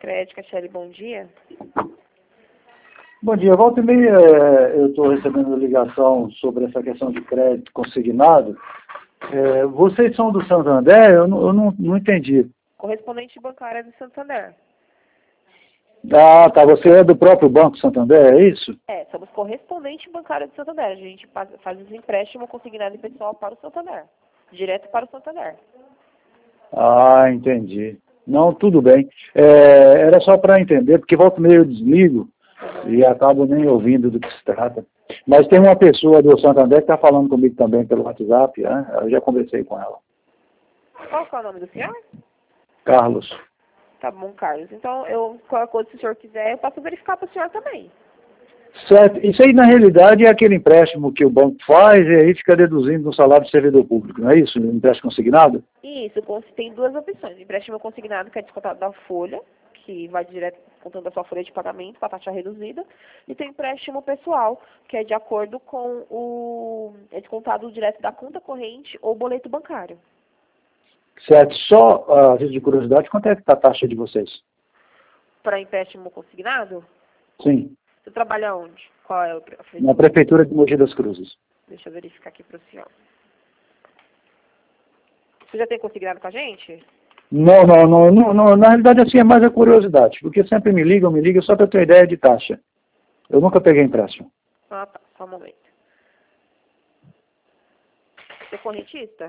Crédito, Cachelli, bom dia. Bom dia, volta e meia eu estou recebendo ligação sobre essa questão de crédito consignado. Vocês são do Santander? Eu não entendi. Correspondente bancária do Santander. Ah, tá, você é do próprio Banco Santander, é isso? Somos correspondente bancária do Santander. A gente faz os empréstimos consignados pessoal para o Santander. Direto para o Santander. Ah, entendi. Não, tudo bem. Era só para entender, porque volta e meia eu desligo e acabo nem ouvindo do que se trata. Mas tem uma pessoa do Santander que está falando comigo também pelo WhatsApp, né? Eu já conversei com ela. Qual é o nome do senhor? Carlos. Tá bom, Carlos. Então, qualquer coisa, se o senhor quiser, eu posso verificar para o senhor também. Certo. Isso aí, na realidade, é aquele empréstimo que o banco faz e aí fica deduzindo no salário do servidor público, não é isso? Um empréstimo consignado? Isso, tem duas opções. Empréstimo consignado, que é descontado da folha, que vai direto contando da sua folha de pagamento para taxa reduzida. E tem empréstimo pessoal, que é de acordo com é descontado direto da conta corrente ou boleto bancário. Certo. Só, a título de curiosidade, quanto é que está a taxa de vocês? Para empréstimo consignado? Sim. Você trabalha onde? Qual é Na Prefeitura de Mogi das Cruzes. Deixa eu verificar aqui para o senhor. Você já tem consignado com a gente? Não. Na realidade, assim, é mais a curiosidade. Porque sempre me ligam só para ter ideia de taxa. Eu nunca peguei empréstimo. Ah, tá. Só um momento. Você é correntista?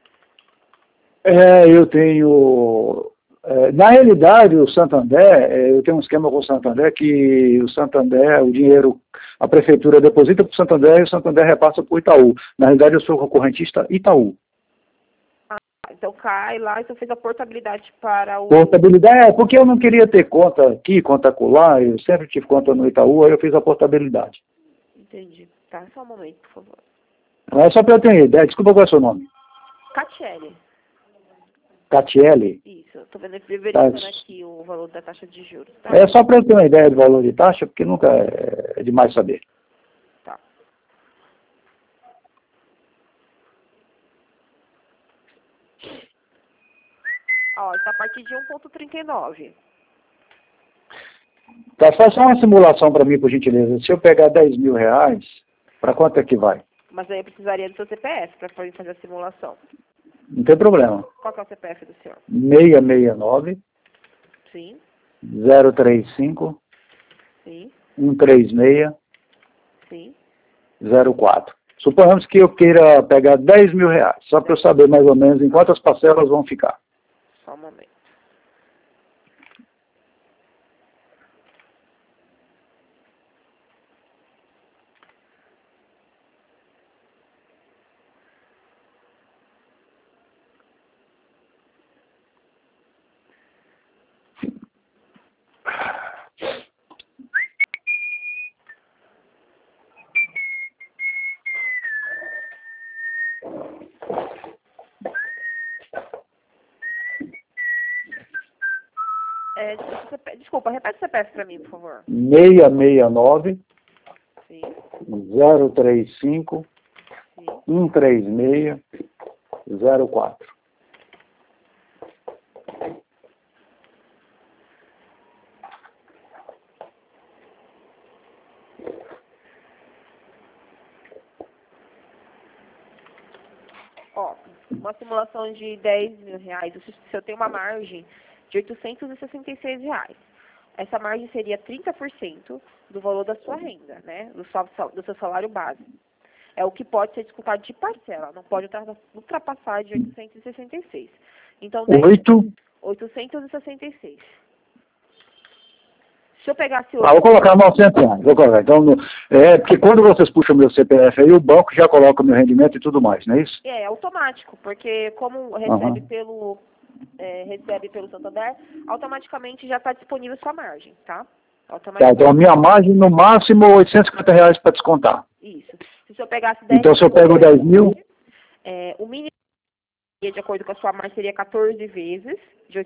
Eu tenho... na realidade, o Santander, eu tenho um esquema com o Santander que o Santander, o dinheiro, a Prefeitura deposita para o Santander e o Santander repassa para o Itaú. Na realidade, eu sou concorrentista Itaú. Então cai lá e você fez a portabilidade para o... Portabilidade, porque eu não queria ter conta aqui, conta acolá, eu sempre tive conta no Itaú, aí eu fiz a portabilidade. Entendi. Tá, só um momento, por favor. Não é só para eu ter ideia, desculpa qual é o seu nome. Cachelli. Catiele? Isso, eu tô verificando aqui o valor da taxa de juros, tá? É só para eu ter uma ideia do valor de taxa, porque nunca é demais saber. Tá. Ó, está a partir de 1,39. Tá, faz só uma simulação para mim, por gentileza. Se eu pegar 10 mil reais, para quanto é que vai? Mas aí eu precisaria do seu CPF para fazer a simulação. Não tem problema. Qual que é o CPF do senhor? 669 Sim. 035 Sim. 136 Sim. 04. Suponhamos que eu queira pegar 10 mil reais, só para eu saber mais ou menos em quantas parcelas vão ficar. Só um momento. Desculpa, repete o CPF para mim, por favor. 669 Sim. 035 Sim. 136 04. Ó, uma simulação de 10 mil reais, se eu tenho uma margem de 866 reais. Essa margem seria 30% do valor da sua renda, né? Do seu salário base. É o que pode ser descontado de parcela, não pode ultrapassar de 866. Então, 866. Se eu pegasse hoje... Vou colocar 900 reais. Vou colocar. Então, porque quando vocês puxam meu CPF aí, o banco já coloca o meu rendimento e tudo mais, não é isso? É automático, porque como recebe pelo Santander, automaticamente já está disponível sua margem, tá? Tá, então a minha margem, no máximo, 850 reais para descontar. Isso. Se eu pegasse 10 então, se eu pego 10 mil... o mínimo, de acordo com a sua margem, seria 14 vezes de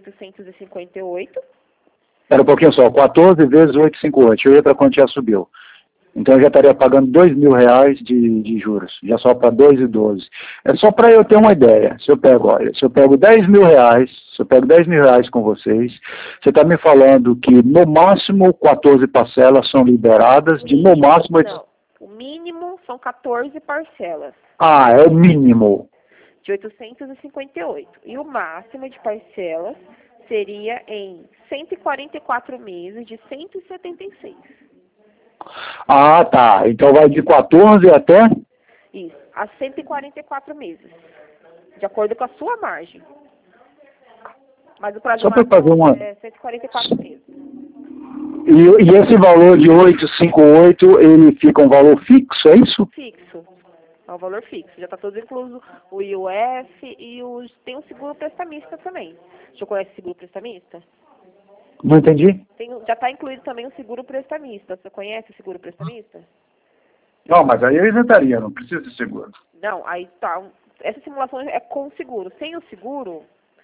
858. Era um pouquinho só, 14 vezes 858. Deixa eu ver para quanto já subiu. Então eu já estaria pagando R$ 2.000 de juros, já só para 2,12. É só para eu ter uma ideia. Se eu pego, olha, se eu pego R$ 10.000 com vocês, você está me falando que no máximo 14 parcelas são liberadas, de no máximo... Não, o mínimo são 14 parcelas. Ah, é o mínimo. De 858. E o máximo de parcelas seria em 144 meses de 176. Ah, tá. Então vai de 14 até? Isso, a 144 meses. De acordo com a sua margem. Mas o prazo Só para fazer máximo uma... é 144 meses. E esse valor de 858, ele fica um valor fixo, é isso? Fixo. É um valor fixo. Já está tudo incluso o IOF e tem o seguro prestamista também. Já conhece o seguro prestamista? Não entendi? Já está incluído também o seguro prestamista. Você conhece o seguro prestamista? Não, mas aí eu isentaria, não precisa de seguro. Não, aí tá. Essa simulação é com seguro. Sem o seguro...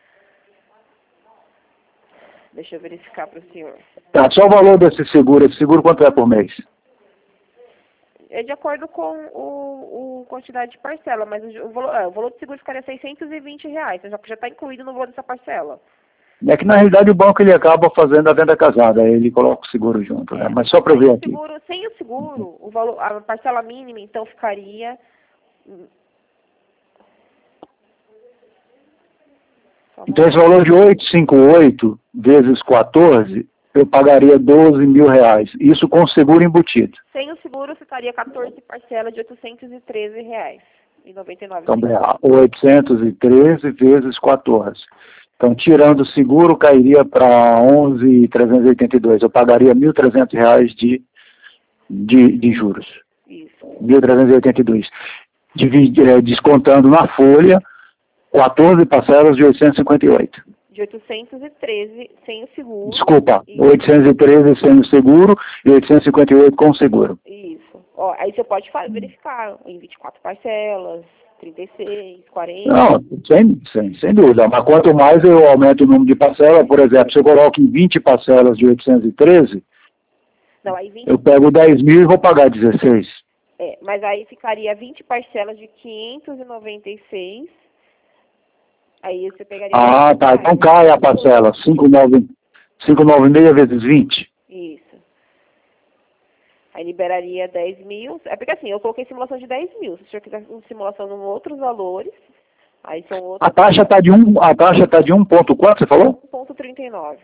Deixa eu verificar para o senhor. Tá, só o valor desse seguro. Esse seguro quanto é por mês? É de acordo com o quantidade de parcela, mas o valor do seguro ficaria R$ 620. Já está incluído no valor dessa parcela. É que na realidade o banco ele acaba fazendo a venda casada, aí ele coloca o seguro junto, né? Mas só para ver aqui. Sem o seguro, a parcela mínima então ficaria... Então esse valor de 858 vezes 14, eu pagaria R$ 12.000. Isso com o seguro embutido. Sem o seguro ficaria 14 parcelas de R$ 813,99. Então, 813 vezes 14. Então, tirando o seguro, cairia para 11.382. Eu pagaria R$ 1.300 de juros. Isso. 1.382. Descontando na folha, 14 parcelas de 858. De 813 sem o seguro. Desculpa, 813 sem o seguro e 858 com o seguro. Isso. Ó, aí você pode verificar em 24 parcelas, 36, 40. Não, sem dúvida. Mas quanto mais eu aumento o número de parcelas, por exemplo, se eu coloco em 20 parcelas de 813, não, aí 20... eu pego 10.000 e vou pagar 16. Mas aí ficaria 20 parcelas de 596. Aí você pegaria... Ah, tá. Então cai a parcela. 596 vezes 20. Isso. Aí liberaria 10.000. É porque assim, eu coloquei simulação de 10.000. Se o senhor quiser uma simulação com outros valores, aí são outros... A taxa está de 1,4, você falou? 1,39.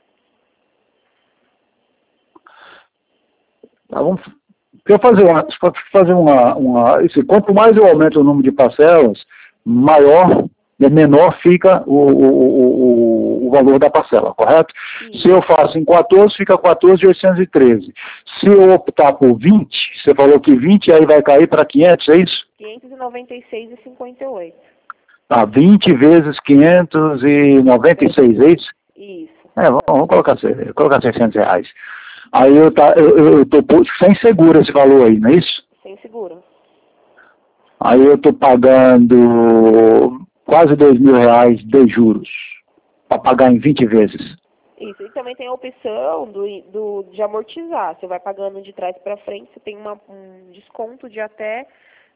Tá, vamos fazer quanto mais eu aumento o número de parcelas, menor fica o valor da parcela, correto? Sim. Se eu faço em 14, fica 14.813. Se eu optar por 20, você falou que 20 aí vai cair para 500, é isso? 596,58. Tá, 20 vezes 596, é isso? Isso. Vamos colocar R$600. Aí eu tô sem seguro esse valor aí, não é isso? Sem seguro. Aí eu tô pagando quase R$2.000 de juros, para pagar em 20 vezes. Isso, e também tem a opção de amortizar. Você vai pagando de trás para frente, você tem um desconto de até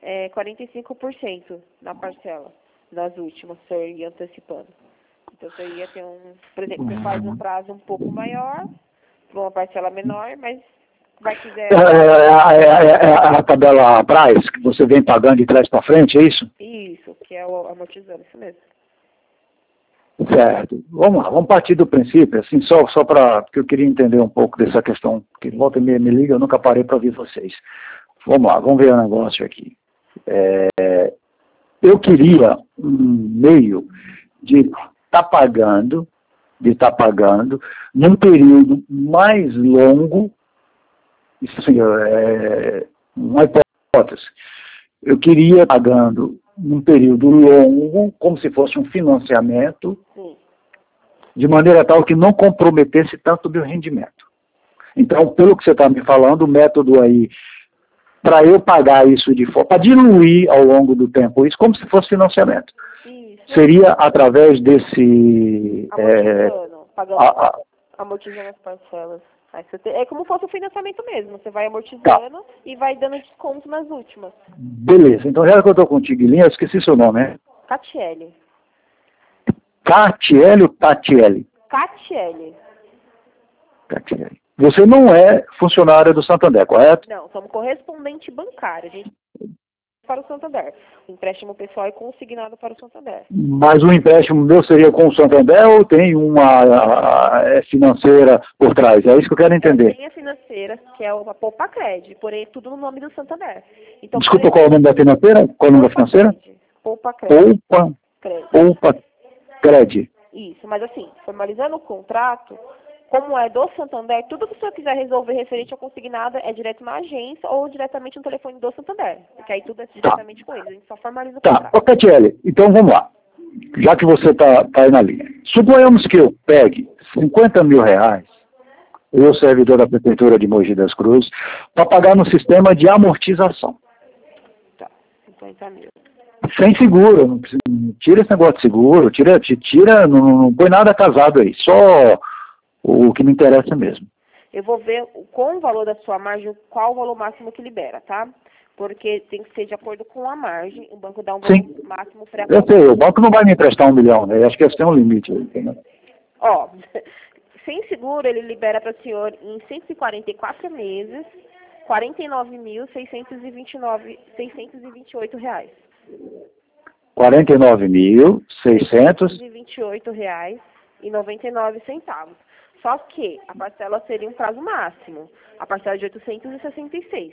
45% na parcela, nas últimas, você ia antecipando. Então você ia ter por exemplo, você faz um prazo um pouco maior, para uma parcela menor, mas vai quiser... A tabela price, que você vem pagando de trás para frente, é isso? Isso, que é o amortizando, isso mesmo. Certo. Vamos lá, vamos partir do princípio, assim, só para... porque eu queria entender um pouco dessa questão, que volta e meia me liga, eu nunca parei para ouvir vocês. Vamos lá, vamos ver o negócio aqui. Eu queria um meio de estar pagando num período mais longo. Isso assim, uma hipótese. Eu queria pagando num período longo, como se fosse um financiamento, de maneira tal que não comprometesse tanto o meu rendimento. Então, pelo que você está me falando, o método aí, para eu pagar isso de forma, para diluir ao longo do tempo isso, como se fosse financiamento. Isso. Seria através desse... Amortizando as parcelas. Aí é como se fosse um financiamento mesmo. Você vai Tá. amortizando e vai dando desconto nas últimas. Beleza. Então, já que eu estou contigo em linha, eu esqueci seu nome, né? Catiele. Catiele ou Tatiele? Catiele. Catiele. Você não é funcionária do Santander, correto? Não, somos correspondente bancário. A gente para o Santander. O empréstimo pessoal é consignado para o Santander. Mas o empréstimo meu seria com o Santander ou tem uma financeira por trás? É isso que eu quero entender. Tem a financeira, que é a Poupacred, porém tudo no nome do Santander. Então, Desculpa, qual é o nome da financeira? Qual é o nome da financeira? Poupacred. Poupacred. Isso, mas assim, formalizando o contrato, como é do Santander, tudo que o senhor quiser resolver referente à consignada é direto na agência ou diretamente no telefone do Santander. Porque aí tudo é diretamente com eles, a gente só formaliza o contrato. Tá, Catiele, então vamos lá. Já que você está aí na linha. Suponhamos que eu pegue 50 mil reais, eu, servidor da Prefeitura de Mogi das Cruzes, para pagar no sistema de amortização. Tá, 50 mil. Sem seguro, não tira esse negócio de seguro, não põe nada casado aí, só o que me interessa mesmo. Eu vou ver com o valor da sua margem, qual o valor máximo que libera, tá? Porque tem que ser de acordo com a margem, o banco dá um valor máximo para... Eu sei, o banco não vai me emprestar 1 milhão, né? Eu acho que esse tem um limite aí, né? Ó, sem seguro ele libera para o senhor em 144 meses, R$ 49.628 reais. R$ 49.628 reais e 99 centavos. Só que a parcela seria um prazo máximo, a parcela de 866.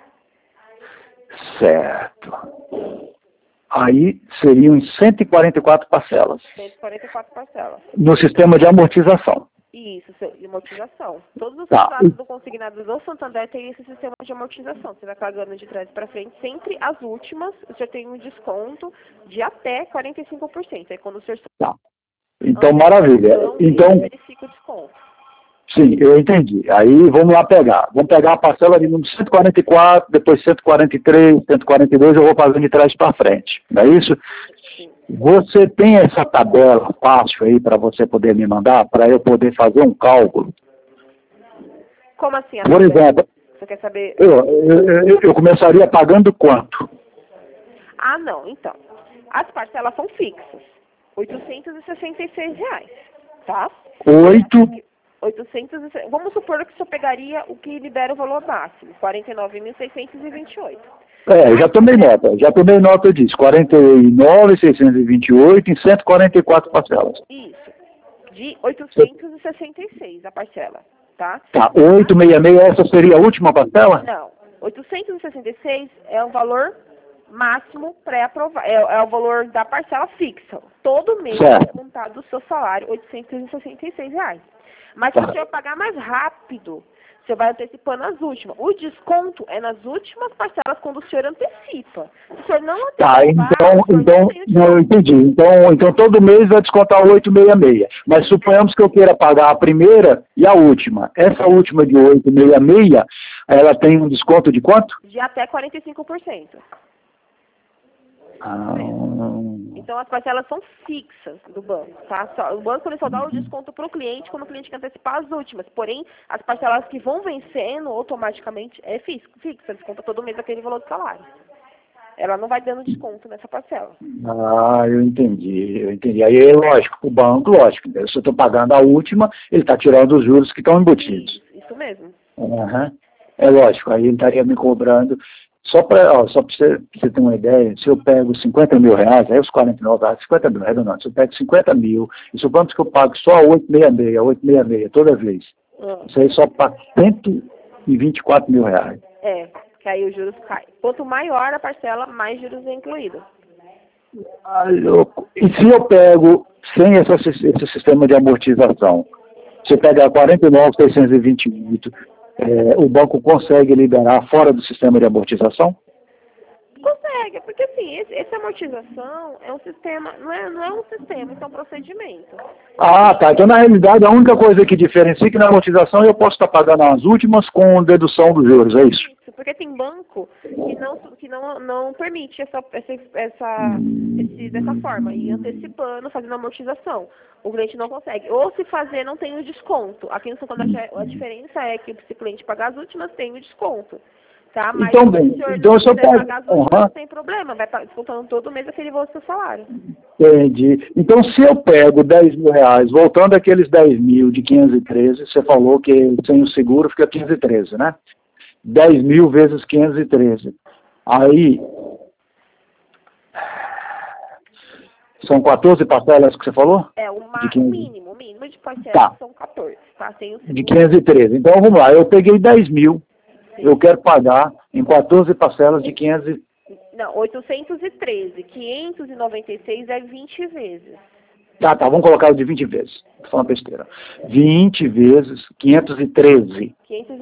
Certo. Aí seriam 144 parcelas. 144 parcelas. No sistema de amortização. Isso, de amortização. Todos os contratos do consignado do Santander têm esse sistema de amortização. Você vai pagando de trás para frente, sempre as últimas, o senhor tem um desconto de até 45%. Aí quando o senhor... Tá. Então, maravilha. Então, verifica o desconto. Sim, eu entendi. Aí vamos lá pegar. Vamos pegar a parcela de número 144, depois 143, 142, eu vou pagando de trás para frente. Não é isso? Sim. Você tem essa tabela fácil aí para você poder me mandar, para eu poder fazer um cálculo? Como assim? Por exemplo, você quer saber? Eu começaria pagando quanto? Ah, não. Então, as parcelas são fixas. R$ 866, tá? 800, vamos supor que o senhor pegaria o que libera o valor máximo, 49.628. Eu já tomei nota disso, 49.628 em 144 parcelas. Isso, de 866 a parcela, tá? Tá, 866, essa seria a última parcela? Não, 866 é o valor máximo pré-aprovado, é o valor da parcela fixa. Todo mês é montado do seu salário, R$ 866. Mas se o senhor pagar mais rápido, você vai antecipando as últimas. O desconto é nas últimas parcelas quando o senhor antecipa. Se o senhor não antecipar... Não, entendi. Então todo mês vai descontar o 866. Mas suponhamos que eu queira pagar a primeira e a última. Essa última de 866, ela tem um desconto de quanto? De até 45%. Então as parcelas são fixas do banco, tá? O banco ele só dá o desconto para o cliente quando o cliente quer antecipar as últimas. Porém, as parcelas que vão vencendo automaticamente é fixa, desconta todo mês aquele valor do salário. Ela não vai dando desconto nessa parcela. Eu entendi. Aí é lógico, o banco, lógico, se eu estou pagando a última, ele está tirando os juros que estão embutidos. Isso mesmo. É lógico, aí ele estaria me cobrando. Só para você ter uma ideia, se eu pego 50 mil reais, aí os 49 reais, 50 mil reais, se eu pego 50 mil, e suponhamos que eu pago só 866 toda vez, isso aí só paga 124 mil reais. Que aí os juros caem. Quanto maior a parcela, mais juros é incluído. Louco. E se eu pego sem esse sistema de amortização, se eu pegar 49.628, o banco consegue liberar fora do sistema de amortização? Consegue, porque assim, essa amortização é um sistema, não é um sistema, isso é um procedimento. Tá. Então, na realidade, a única coisa que diferencia é que na amortização eu posso estar pagando as últimas com dedução dos juros, é isso? porque tem banco que não permite dessa forma, e antecipando, fazendo amortização. O cliente não consegue. Ou se fazer, não tem o desconto. Aqui no Santander a diferença é que se o cliente pagar as últimas, tem o desconto. Tá? Mas Então, bem, se o senhor então não se eu quiser pego... pagar as últimas, não tem problema. Vai descontando todo mês aquele valor do seu salário. Entendi. Então, se eu pego 10 mil reais, voltando àqueles 10 mil de 513, você falou que sem o seguro fica 513, né? 10 mil vezes 513. Aí, são 14 parcelas que você falou? É, o mínimo de parcelas tá. São 14, tá? Sem o seguro. De 513. Então, vamos lá, eu peguei 10 mil, eu quero pagar em 14 parcelas de 500. Não, 813. 596 é 20 vezes. Tá, vamos colocar o de 20 vezes. Tô falando besteira. 20 vezes 513.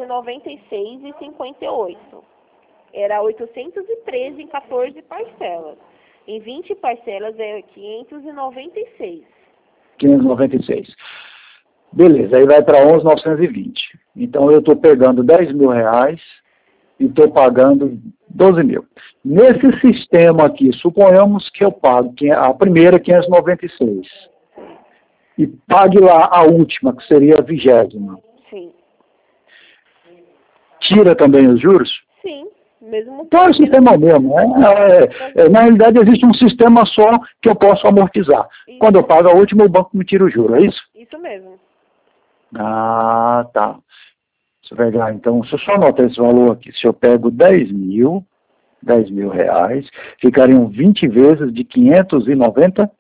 596,58. Era 813 em 14 parcelas. Em 20 parcelas é 596. 596. Beleza, aí vai para 11.920. Então eu estou pegando 10 mil reais e estou pagando 12 mil. Nesse sistema aqui, suponhamos que eu pago a primeira 596 e pague lá a última, que seria a 20ª. Sim. Tira também os juros? Sim. Mesmo então é o sistema mesmo. Na realidade existe um sistema só que eu posso amortizar. Isso. Quando eu pago a última, o banco me tira o juro, é isso? Isso mesmo. Ah, tá. Deixa eu pegar, então, se eu só anotar esse valor aqui, se eu pego 10 mil reais, ficariam 20 vezes de 590?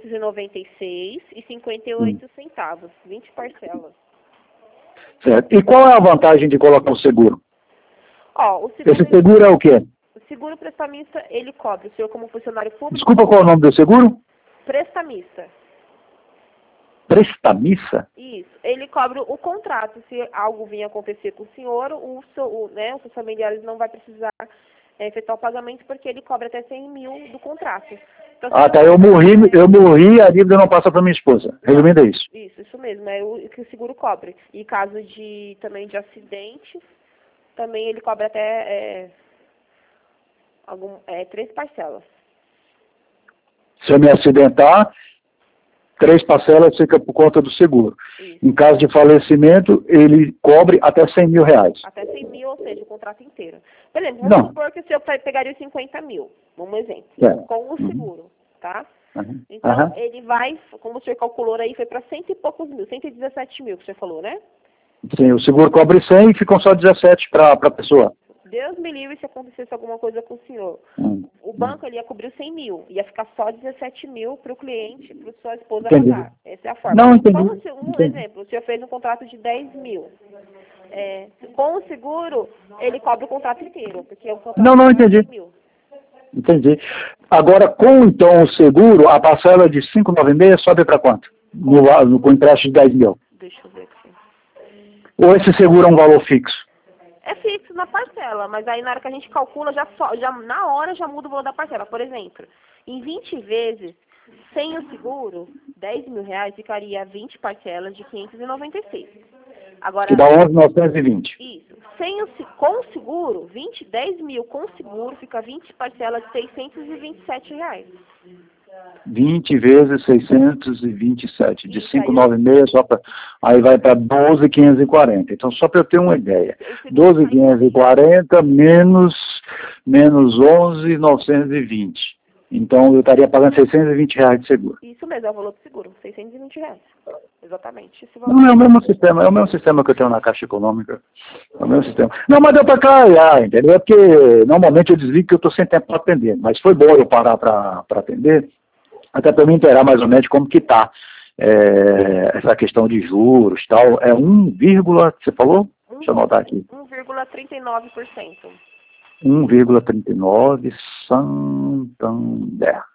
596,58 centavos, 20 parcelas. Certo. E qual é a vantagem de colocar o seguro? O seguro esse seguro é o quê? O seguro prestamista, ele cobre o senhor como funcionário público. Desculpa, qual é o nome do seguro? Prestamista. Prestamista? Isso. Ele cobre o contrato. Se algo vir acontecer com o senhor, os seus familiares não vai precisar efetuar o pagamento, porque ele cobre até 100 mil do contrato. Então, tá. Eu morri e a dívida não passa para minha esposa. Resumindo, é isso. Isso mesmo. É o que o seguro cobre. E caso também de acidente, também ele cobre até 3 parcelas. Se eu me acidentar, 3 parcelas fica por conta do seguro. Isso. Em caso de falecimento, ele cobre até 100 mil reais. Até 100 mil, ou seja, o contrato inteiro. Beleza, vamos supor que o senhor pegaria os 50 mil, um exemplo, com o seguro, tá? Então, ele vai, como o senhor calculou aí, foi para 100 e poucos mil, 117 mil que o senhor falou, né? Sim, o seguro cobre 100 e ficam só 17 para a pessoa. Deus me livre se acontecesse alguma coisa com o senhor. O banco ele ia cobrir 100 mil, ia ficar só 17 mil para o cliente, para sua esposa pagar. Essa é a forma. Não, entendi. Exemplo, o senhor fez um contrato de 10 mil. Com o seguro, ele cobre o contrato inteiro, porque o contrato não entendi. 10 mil. Entendi. Agora, então o seguro, a parcela de 596 sobe para quanto? Com empréstimo de 10 mil. Deixa eu ver aqui. Ou esse seguro é um valor fixo? É fixo na parcela, mas aí na hora que a gente calcula, já na hora já muda o valor da parcela. Por exemplo, em 20 vezes, sem o seguro, 10 mil reais ficaria 20 parcelas de 596. Agora, que dá 11.920. Isso. Com o seguro, 10 mil com seguro, fica 20 parcelas de 627 reais. 20 vezes 627, de 596, aí vai para 12.540. Então, só para eu ter uma ideia, 12.540 menos 11.920. Então, eu estaria pagando 620 reais de seguro. Isso mesmo, é o valor do seguro, 620 reais. Exatamente. Esse valor. Não, é o mesmo sistema que eu tenho na Caixa Econômica. É o mesmo sistema. Não, mas deu para cá, entendeu? Porque normalmente eu desligo que eu estou sem tempo para atender. Mas foi bom eu parar para atender, até para me inteirar mais ou menos como que está essa questão de juros e tal. É 1, você falou? Deixa eu anotar aqui. 1,39%. 1,39 Santander.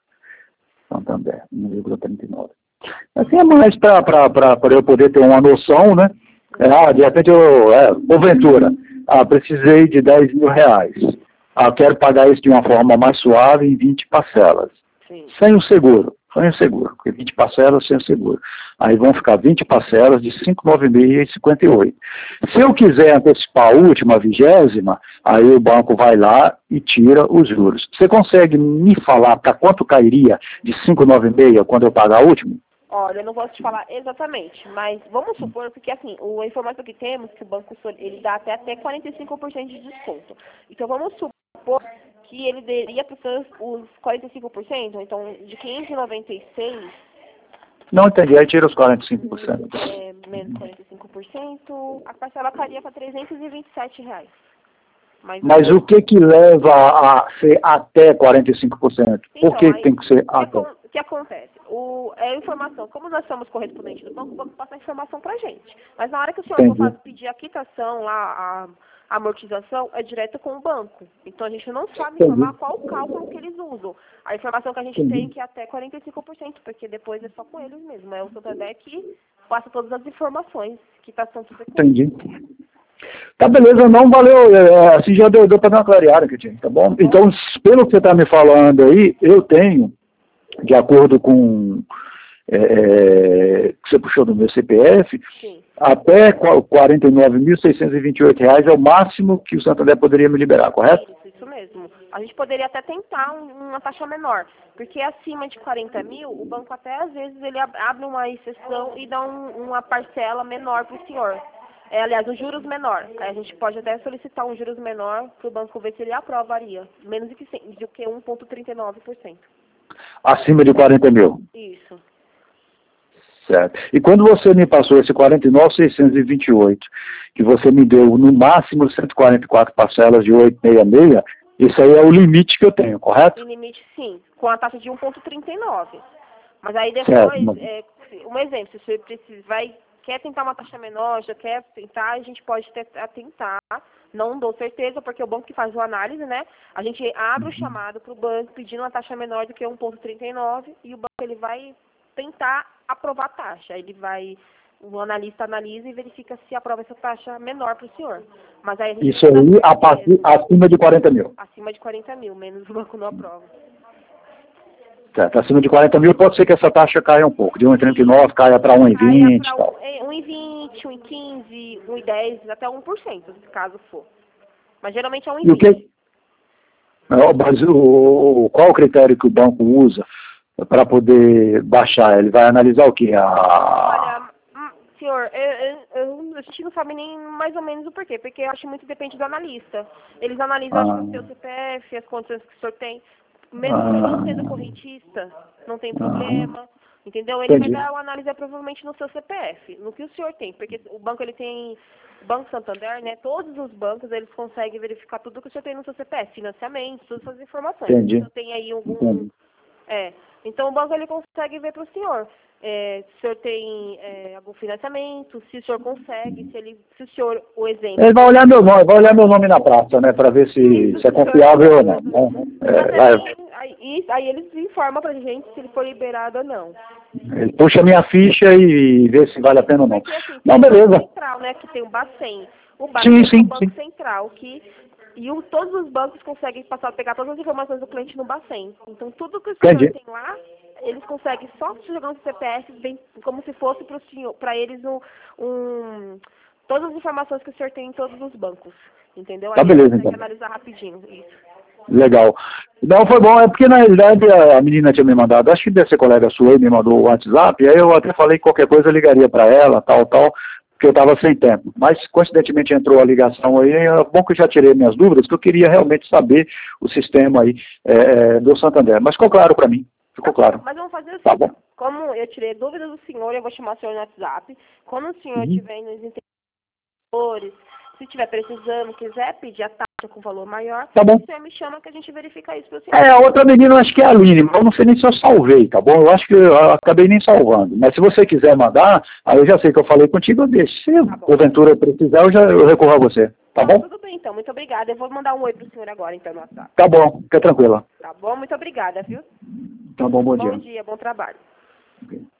1,39. Assim é mais para eu poder ter uma noção, né? De repente porventura, precisei de 10 mil reais. Quero pagar isso de uma forma mais suave em 20 parcelas. Sim. Sem o seguro. sem o seguro, porque 20 parcelas sem o seguro. Aí vão ficar 20 parcelas de 5,96 e 58. Se eu quiser antecipar a última, a 20ª, aí o banco vai lá e tira os juros. Você consegue me falar para quanto cairia de 5,96 quando eu pagar a última? Olha, eu não posso te falar exatamente, mas vamos supor, porque assim, a informação que temos, que o Banco ele dá até 45% de desconto. Então vamos supor que ele daria para os 45%, então de 596, Não entendi, aí tira os 45%. Menos 45%, a parcela cairia para R$ 327. Mas o que leva a ser até 45%? Então, Por que tem que ser até? O que acontece? A informação, como nós somos correspondentes do banco, o banco passa a informação para a gente. Mas na hora que o senhor for pedir a quitação, lá, a amortização, é direto com o banco. Então a gente não sabe informar qual o cálculo que eles usam. A informação que a gente tem é que é até 45%, porque depois é só com eles mesmo. É o Santander que passa todas as informações, quitação, tudo. Entendi. Tá, beleza, não, valeu, assim já deu para dar uma clareada, Cristiane, tá bom? Então, pelo que você está me falando aí, eu tenho, de acordo com que você puxou do meu CPF, sim, até R$ 49.628 é o máximo que o Santander poderia me liberar, correto? Isso mesmo. A gente poderia até tentar uma taxa menor, porque acima de 40 mil, o banco até às vezes ele abre uma exceção e dá uma parcela menor para o senhor. Aliás, os juros menor. Aí a gente pode até solicitar um juros menor para o banco ver se ele aprovaria. Menos do que 1,39%. Acima de 40 mil? Isso. Certo. E quando você me passou esse 49.628, que você me deu no máximo 144 parcelas de 866, isso aí é o limite que eu tenho, correto? O limite, sim. Com a taxa de 1,39. Mas aí depois, um exemplo, se você quer tentar uma taxa menor, já quer tentar, a gente pode tentar, não dou certeza, porque é o banco que faz a análise, né? A gente abre o chamado para o banco pedindo uma taxa menor do que 1,39 e o banco ele vai tentar aprovar a taxa. O analista analisa e verifica se aprova essa taxa menor para o senhor. Mas aí isso aí acima de 40 mil? Acima de 40 mil, menos o banco não aprova. Certo, acima de 40 mil pode ser que essa taxa caia um pouco, de 1,39 caia para 1,20 e tal. 1,20, 1,15, 1,10, até 1%, caso for. Mas geralmente é 1,20. Mas qual o critério que o banco usa para poder baixar? Ele vai analisar o quê? Olha, senhor, a gente não sabe nem mais ou menos o porquê, porque eu acho muito depende do analista. Eles analisam o seu CPF, as condições que o senhor tem. Mesmo não sendo correntista, não tem problema, entendeu? Ele vai dar uma análise provavelmente no seu CPF, no que o senhor tem, porque o banco o Banco Santander, né? Todos os bancos eles conseguem verificar tudo que o senhor tem no seu CPF, financiamento, todas essas informações. Entendi. Se o senhor tem aí então o banco ele consegue ver para o senhor. Se o senhor tem algum financiamento, se o senhor consegue, se o senhor, o exemplo... Ele vai olhar meu nome na praça, né, para ver se é confiável ou não. Aí eles informam pra gente se ele for liberado ou não. Ele puxa a minha ficha e vê se vale a pena ou não. Porque, assim, não, beleza. O Banco Central, né, que tem o Bacen. O Bacen é o Banco Central, todos os bancos conseguem pegar todas as informações do cliente no Bacen. Então, tudo que o senhor tem lá, eles conseguem só jogar no CPF, bem, como se fosse para eles todas as informações que o senhor tem em todos os bancos. Entendeu? Tá, aí beleza, então. Analisar rapidinho isso. Legal. Não, foi bom, é porque na realidade a menina tinha me mandado, acho que deve ser colega sua, me mandou o WhatsApp, aí eu até falei que qualquer coisa eu ligaria para ela, tal, porque eu estava sem tempo. Mas, coincidentemente, entrou a ligação aí, é bom que eu já tirei minhas dúvidas, que eu queria realmente saber o sistema aí do Santander. Mas ficou claro para mim, ficou claro. Mas vamos fazer assim, tá bom. Como eu tirei dúvidas do senhor, eu vou chamar o senhor no WhatsApp. Quando o senhor estiver nos interiores, se estiver precisando, quiser pedir a taxa com valor maior, tá bom. O senhor me chama que a gente verifica isso para o senhor. A outra menina acho que é a Aline, mas eu não sei nem se eu salvei, tá bom? Eu acho que eu acabei nem salvando. Mas se você quiser mandar, aí eu já sei que eu falei contigo, eu deixo. Se porventura precisar, eu recorro a você, tá bom? Tudo bem, então. Muito obrigada. Eu vou mandar um oi pro senhor agora, então, no WhatsApp. Tá bom, fica tranquila. Tá bom? Muito obrigada, viu? Tá bom, bom dia. Bom dia, bom trabalho. Okay.